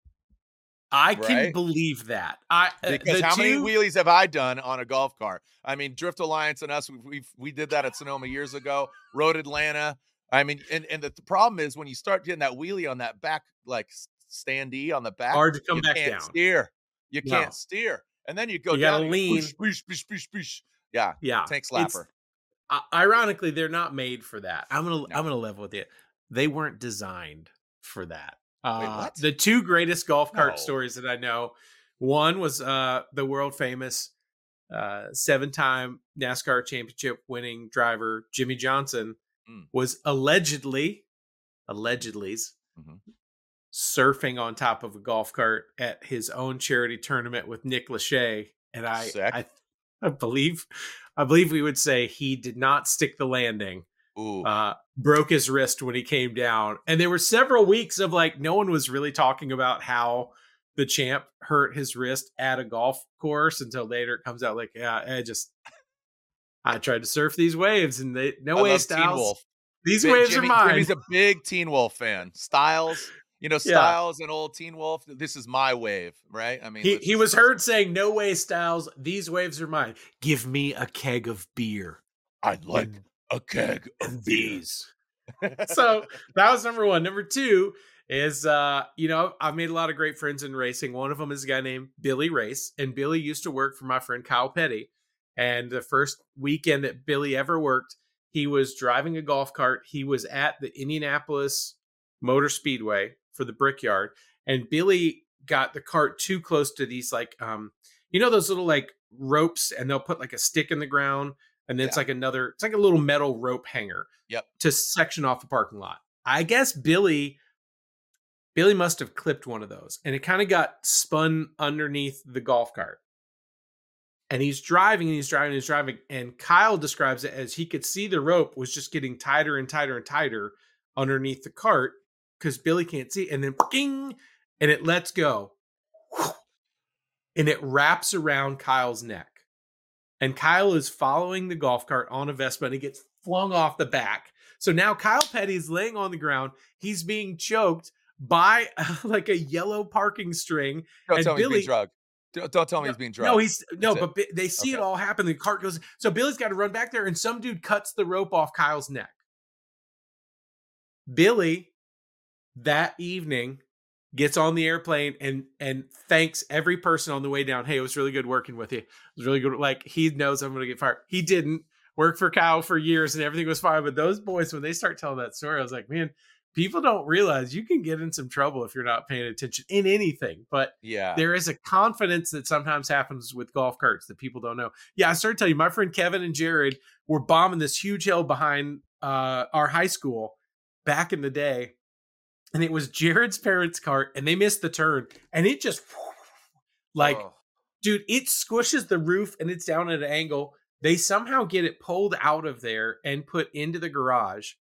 I can Right? believe that. I uh, because the how many two- wheelies have I done on a golf cart? I mean, Drift Alliance and us, we we we did that at Sonoma years ago. Road Atlanta. I mean, and and the, the problem is when you start getting that wheelie on that back, like s- standee on the back, Hard to come you back can't down. steer. You No. can't steer, and then you go You down. gotta and you go, lean. Boosh, boosh, boosh, boosh, boosh. Yeah, Yeah, tank it's- slapper. uh, ironically, they're not made for that. I'm gonna No. I'm gonna level with you. They weren't designed for that. Uh, what? The two greatest golf cart No. stories that I know, one was uh, the world famous uh, seven-time NASCAR championship winning driver Jimmy Johnson Mm. was allegedly, allegedly's Mhm. surfing on top of a golf cart at his own charity tournament with Nick Lachey, and I, Sick. I, I believe, I believe we would say he did not stick the landing. Ooh, Uh, broke his wrist when he came down, and there were several weeks of like no one was really talking about how the champ hurt his wrist at a golf course until later it comes out like, yeah, I just I tried to surf these waves and they no I way love Teen Styles. Wolf. These Big- waves Jimmy, are mine. Jimmy's a big Teen Wolf fan. Styles, you know, Yeah. Styles and old Teen Wolf. This is my wave, right? I mean, He let's he just- was heard saying, "No way, Styles. These waves are mine. Give me a keg of beer I'd like and, a keg and of beer. these." So that was number one. Number two is, uh, you know, I've made a lot of great friends in racing. One of them is a guy named Billy Race, and Billy used to work for my friend Kyle Petty. And the first weekend that Billy ever worked, he was driving a golf cart. He was at the Indianapolis Motor Speedway for the Brickyard, and Billy got the cart too close to these, like, um, you know, those little like ropes, and they'll put like a stick in the ground, and then it's Yeah. like another, it's like a little metal rope hanger. Yep. To section off the parking lot. I guess Billy, Billy must have clipped one of those, and it kind of got spun underneath the golf cart. And he's driving and he's driving and he's driving. And Kyle describes it as he could see the rope was just getting tighter and tighter and tighter underneath the cart because Billy can't see. And then ding, and it lets go, and it wraps around Kyle's neck. And Kyle is following the golf cart on a Vespa, and he gets flung off the back. So now Kyle Petty is laying on the ground. He's being choked by uh, like a yellow parking string. Don't and tell me Billy, he's being drugged. Don't, don't tell me no, he's being drugged. No, he's no, That's but it. they see okay. it all happen. The cart goes. So Billy's got to run back there, and some dude cuts the rope off Kyle's neck. Billy, that evening, gets on the airplane and and thanks every person on the way down. Hey, it was really good working with you. It was really good. Like, he knows I'm going to get fired. He didn't work for Kyle for years and everything was fine. But those boys, when they start telling that story, I was like, man, people don't realize you can get in some trouble if you're not paying attention in anything. But yeah, there is a confidence that sometimes happens with golf carts that people don't know. Yeah, I started telling you, my friend Kevin and Jared were bombing this huge hill behind uh, our high school back in the day. And it was Jared's parents' cart, and they missed the turn, and it just like, oh. dude, it squishes the roof, and it's down at an angle. They somehow get it pulled out of there and put into the garage.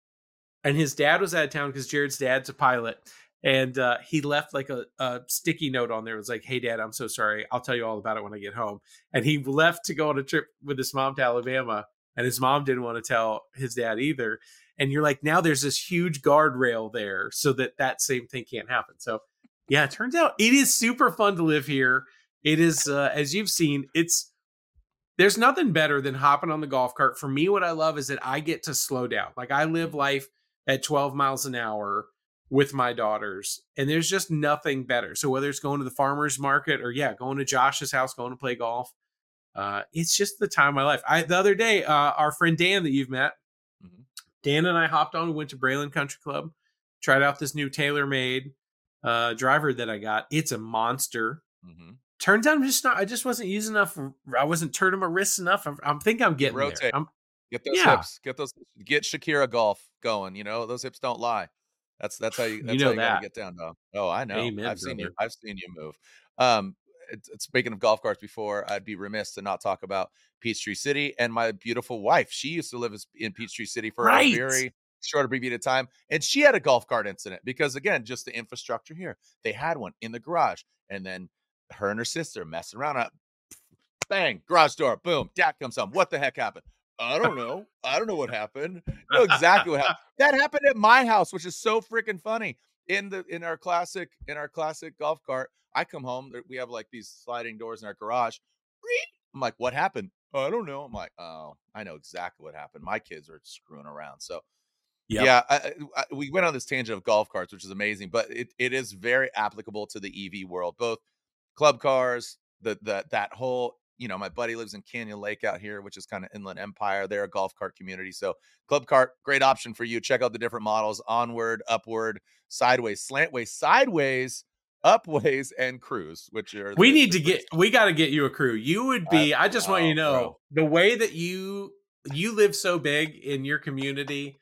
And his dad was out of town because Jared's dad's a pilot, and uh, he left like a, a sticky note on there. It was like, "Hey, Dad, I'm so sorry. I'll tell you all about it when I get home." And he left to go on a trip with his mom to Alabama, and his mom didn't want to tell his dad either. And you're like, now there's this huge guardrail there so that that same thing can't happen. So, yeah, it turns out it is super fun to live here. It is, uh, as you've seen, it's there's nothing better than hopping on the golf cart. For me, what I love is that I get to slow down. Like, I live life at twelve miles an hour with my daughters, and there's just nothing better. So whether it's going to the farmer's market or, yeah, going to Josh's house, going to play golf, uh, it's just the time of my life. I, the other day, uh, our friend Dan that you've met, mm-hmm. Dan and I hopped on, went to Braylon Country Club, tried out this new TaylorMade uh, driver that I got. It's a monster. Mm-hmm. Turns out I'm just not, I just wasn't using enough. I wasn't turning my wrists enough. I'm, I'm think I'm getting Rotate. there. I'm, get those yeah. hips. Get those, get Shakira golf going. You know, those hips don't lie. That's, that's how you, that's you know how you that. gotta get down, dog. Oh, I know. Amen, I've seen brother. you. I've seen you move. Um, it's, it's, speaking of golf carts before, I'd be remiss to not talk about Peachtree City and my beautiful wife. She used to live in Peachtree City for right. a very short abbreviated time, and she had a golf cart incident because, again, just the infrastructure here. They had one in the garage, and then her and her sister messing around. Up, bang, garage door, boom, dad comes home. What the heck happened? I don't know. I don't know what happened. I know exactly what happened. That happened at my house, which is so freaking funny. In the in our classic in our classic golf cart, I come home. We have like these sliding doors in our garage. I'm like, what happened? Oh, I don't know. I'm like, oh, I know exactly what happened. My kids are screwing around. So, yep. yeah, I, I, we went on this tangent of golf carts, which is amazing, but it, it is very applicable to the E V world, both club cars, the the that whole. You know, my buddy lives in Canyon Lake out here, which is kind of Inland Empire. They're a golf cart community. So club cart, great option for you. Check out the different models: onward, upward, sideways, slantways, sideways, upways, and cruise, which are we the, need the to get we got to get you a crew. You would be I, I just oh, want you to know bro. the way that you you live so big in your community.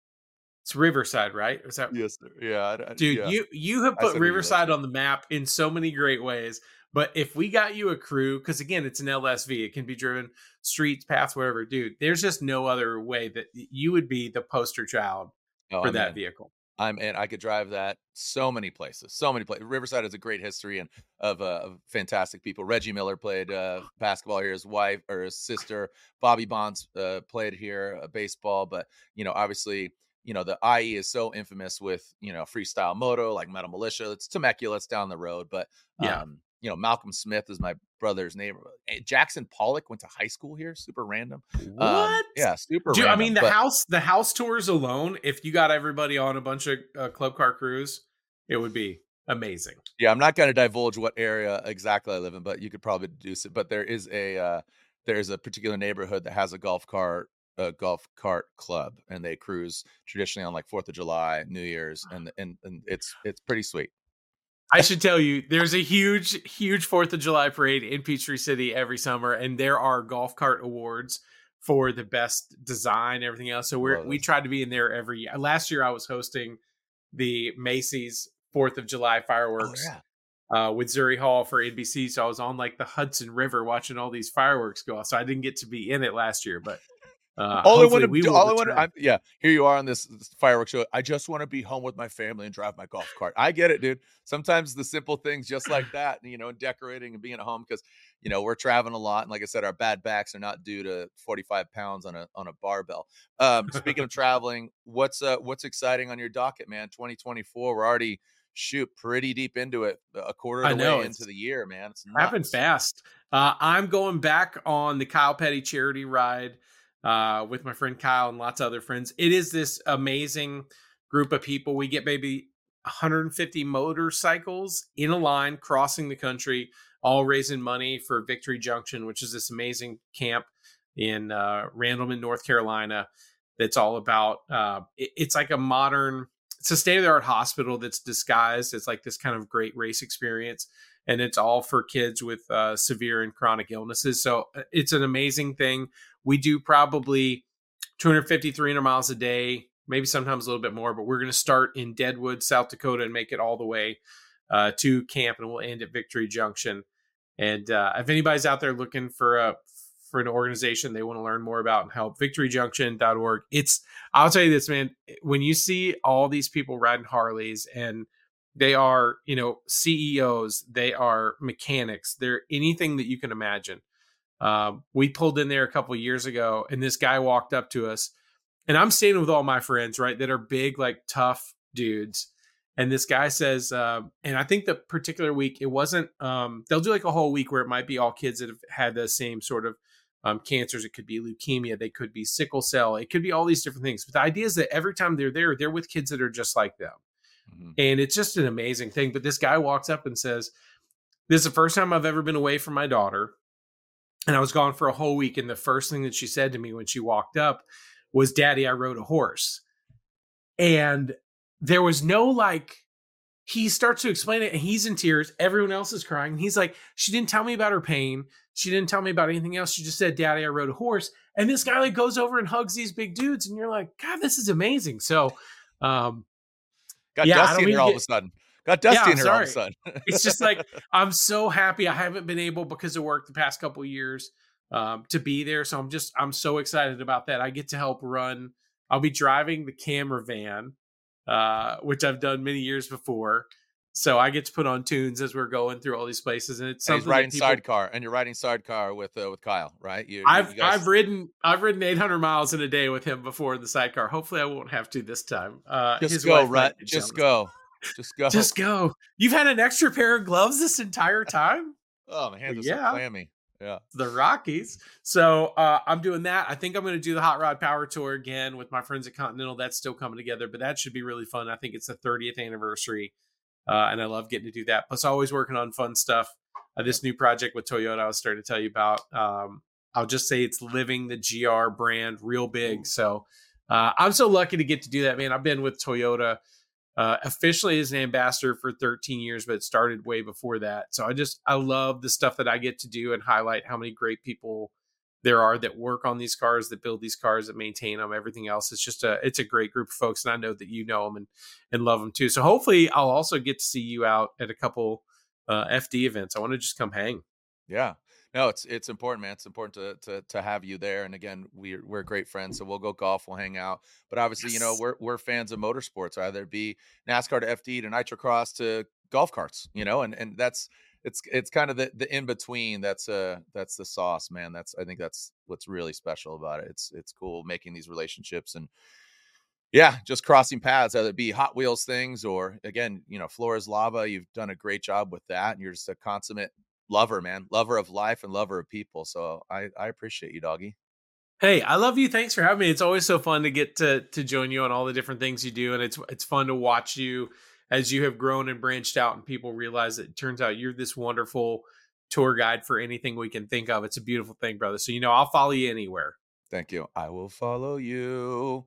It's Riverside, right? Is that yes, sir. Yeah, I, dude. Yeah. You you have put Riverside on the map in so many great ways. But if we got you a crew, because again, it's an L S V, it can be driven streets, paths, wherever, dude. There's just no other way that you would be the poster child oh, for I'm that in. vehicle. I'm in. I could drive that so many places, so many places. Riverside has a great history and of, uh, of fantastic people. Reggie Miller played uh, basketball here. His wife or his sister, Bobby Bonds, uh, played here, uh, baseball. But you know, obviously. You know, the I E is so infamous with, you know, freestyle moto, like Metal Militia. It's Temecula, it's down the road. But, um, yeah. you know, Malcolm Smith is my brother's neighbor. Jackson Pollock went to high school here. Super random. What? Um, yeah, super Dude, random. I mean, the but, house, the house tours alone, if you got everybody on a bunch of uh, club car crews, it would be amazing. Yeah, I'm not going to divulge what area exactly I live in, but you could probably deduce it. But there is a, uh, there's a particular neighborhood that has a golf cart. A golf cart club, and they cruise traditionally on like fourth of July, New Year's, and and and it's it's pretty sweet. I should tell you, there's a huge, huge fourth of July parade in Peachtree City every summer, and there are golf cart awards for the best design, everything else. So we're we try to be in there every year. Last year, I was hosting the Macy's fourth of July fireworks. Oh, yeah. Uh, with Zuri Hall for N B C, so I was on like the Hudson River watching all these fireworks go off. So I didn't get to be in it last year, but Uh, all I hopefully want we to, will all I want to, return. I'm, yeah, here you are on this, this fireworks show. I just want to be home with my family and drive my golf cart. I get it, dude. Sometimes the simple things just like that, you know, decorating and being at home because, you know, we're traveling a lot. And like I said, our bad backs are not due to forty-five pounds on a, on a barbell. Um, speaking of traveling, what's, uh, what's exciting on your docket, man? twenty twenty-four, we're already shoot pretty deep into it, a quarter of I the know way into it's the year, man. It's happened nuts. fast. Uh, I'm going back on the Kyle Petty charity ride uh, with my friend Kyle and lots of other friends. It is this amazing group of people. We get maybe one hundred fifty motorcycles in a line crossing the country, all raising money for Victory Junction, which is this amazing camp in uh, Randleman, North Carolina. That's all about, uh, it, it's like a modern, it's a state of the art hospital that's disguised as like this kind of great race experience. And it's all for kids with uh, severe and chronic illnesses. So it's an amazing thing. We do probably two hundred fifty, three hundred miles a day, maybe sometimes a little bit more, but we're going to start in Deadwood, South Dakota, and make it all the way uh, to camp, and we'll end at Victory Junction. And uh, if anybody's out there looking for a for an organization they want to learn more about and help, victory junction dot org. It's, I'll tell you this, man, when you see all these people riding Harleys, and they are, you know, C E Os, they are mechanics, they're anything that you can imagine. Um, we pulled in there a couple of years ago, and this guy walked up to us, and I'm staying with all my friends, right, that are big, like tough dudes. And this guy says, uh, and I think the particular week, it wasn't, um, they'll do like a whole week where it might be all kids that have had the same sort of um, cancers. It could be leukemia. They could be sickle cell. It could be all these different things. But the idea is that every time they're there, they're with kids that are just like them. Mm-hmm. And it's just an amazing thing. But this guy walks up and says, this is the first time I've ever been away from my daughter. And I was gone for a whole week. And the first thing that she said to me when she walked up was, "Daddy, I rode a horse." And there was no, like, he starts to explain it and he's in tears. Everyone else is crying. And he's like, "She didn't tell me about her pain. She didn't tell me about anything else. She just said, 'Daddy, I rode a horse.'" And this guy like goes over and hugs these big dudes. And you're like, God, this is amazing. So, um, got yeah, Dusty in here all get, of a sudden. Got Dusty yeah, in here sorry. all of a sudden. It's just like, I'm so happy. I haven't been able, because of work the past couple of years, um, to be there. So I'm just, I'm so excited about that. I get to help run. I'll be driving the camera van, uh, which I've done many years before. So I get to put on tunes as we're going through all these places, and it's something. And he's riding people, sidecar, and you're riding sidecar with uh, with Kyle, right? You, I've you guys... I've ridden I've ridden eight hundred miles in a day with him before in the sidecar. Hopefully, I won't have to this time. Uh, just his go, wife right? Just go, just go, just go. You've had an extra pair of gloves this entire time. Oh, my hands well, are yeah. so clammy. Yeah, the Rockies. So uh, I'm doing that. I think I'm going to do the Hot Rod Power Tour again with my friends at Continental. That's still coming together, but that should be really fun. I think it's the thirtieth anniversary, uh, and I love getting to do that. Plus, always working on fun stuff. Uh, this new project with Toyota I was starting to tell you about. Um, I'll just say it's living the G R brand real big. So uh, I'm so lucky to get to do that, man. I've been with Toyota uh, officially as an ambassador for thirteen years, but it started way before that. So I just, I love the stuff that I get to do and highlight how many great people there are that work on these cars, that build these cars, that maintain them, everything else. It's just a, it's a great group of folks. And I know that you know them and, and love them too. So hopefully I'll also get to see you out at a couple uh, F D events. I want to just come hang. Yeah. No, it's it's important, man. It's important to to to have you there. And again, we're we're great friends, so we'll go golf, we'll hang out. But obviously, yes. you know, we're we're fans of motorsports, either be NASCAR to F D to Nitrocross to golf carts, you know, and and that's it's it's kind of the the in between. That's uh that's the sauce, man. That's I think that's what's really special about it. It's it's cool making these relationships and yeah, just crossing paths, whether it be Hot Wheels things or again, you know, Flores Lava. You've done a great job with that, and you're just a consummate lover, man, lover of life and lover of people. So I, I appreciate you, doggy. Hey, I love you. Thanks for having me. It's always so fun to get to to join you on all the different things you do. And it's it's fun to watch you as you have grown and branched out and people realize that it turns out you're this wonderful tour guide for anything we can think of. It's a beautiful thing, brother. So, you know, I'll follow you anywhere. Thank you. I will follow you.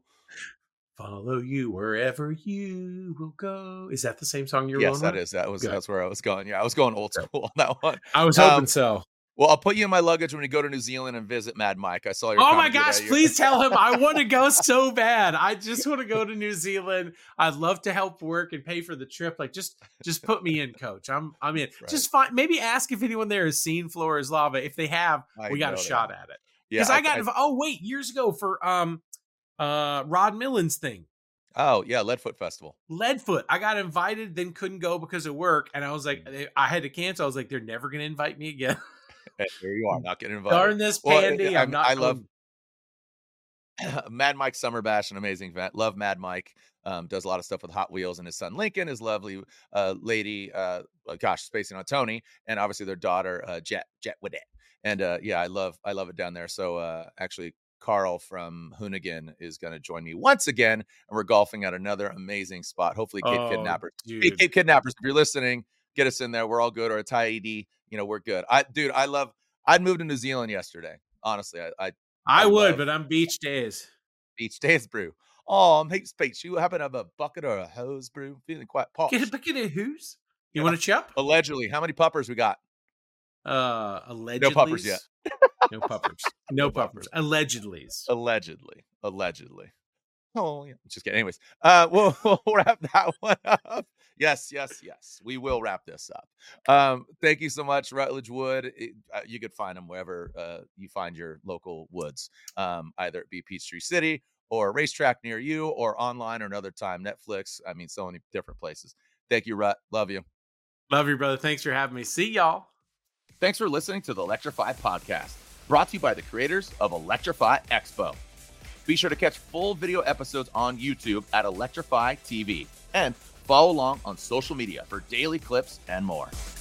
Follow you wherever you will go. Is that the same song you're yes, going that with? is. That was Good. That's where I was going. Yeah, I was going old school on that one. I was hoping um, so. Well, I'll put you in my luggage when we go to New Zealand and visit Mad Mike. I saw your Oh my gosh, please tell him I want to go so bad. I just want to go to New Zealand. I'd love to help work and pay for the trip. Like just just put me in, coach. I'm I'm in. Right. Just find maybe ask if anyone there has seen Flores Lava. If they have, I we got a shot that. at it. Yeah, Because I, I, got I inv- oh wait, years ago for um uh Rod Millen's thing. oh yeah, Leadfoot Festival. Leadfoot. I got invited, then couldn't go because of work. And I was like, I had to cancel. I was like, they're never gonna invite me again. And here you are, not getting invited. Darn this Well, pandy. I, I'm not I going. love Mad Mike Summer Bash, an amazing event. Love Mad Mike. Um, does a lot of stuff with Hot Wheels, and his son Lincoln, his lovely uh, lady, uh, uh, gosh, spacing on Tony, and obviously their daughter uh, Jet Jet Widet. And uh, yeah, I love I love it down there. So uh, actually, Carl from Hoonigan is going to join me once again, and we're golfing at another amazing spot. Hopefully, Cape Oh, Kidnappers. Hey, dude. Cape Kidnappers, if you're listening, get us in there. We're all good. Or a Tahiti, you know, we're good. I, dude, I love. I'd moved to New Zealand yesterday. Honestly, I I, I I would, love but I'm beach days. beach days brew. Oh, I'm heaps beach. You happen to have a bucket or a hose brew? Feeling quite posh. Get a bucket of who's? You Yeah. want to chup? Allegedly, how many puppers we got? Uh, allegedly. No puppers yet. No puppers. No, No puppers. puppers. Allegedly. Allegedly, allegedly. Oh, yeah. Just kidding. Anyways, uh, we'll, we'll wrap that one up. Yes, yes, yes. We will wrap this up. Um, thank you so much, Rutledge Wood. It, uh, you could find them wherever uh, you find your local woods, um, either it be Peachtree City or a racetrack near you, or online or another time, Netflix. I mean, so many different places. Thank you, Rut. Love you. Love you, brother. Thanks for having me. See y'all. Thanks for listening to the Electrify podcast, brought to you by the creators of Electrify Expo. Be sure to catch full video episodes on YouTube at Electrify T V and follow along on social media for daily clips and more.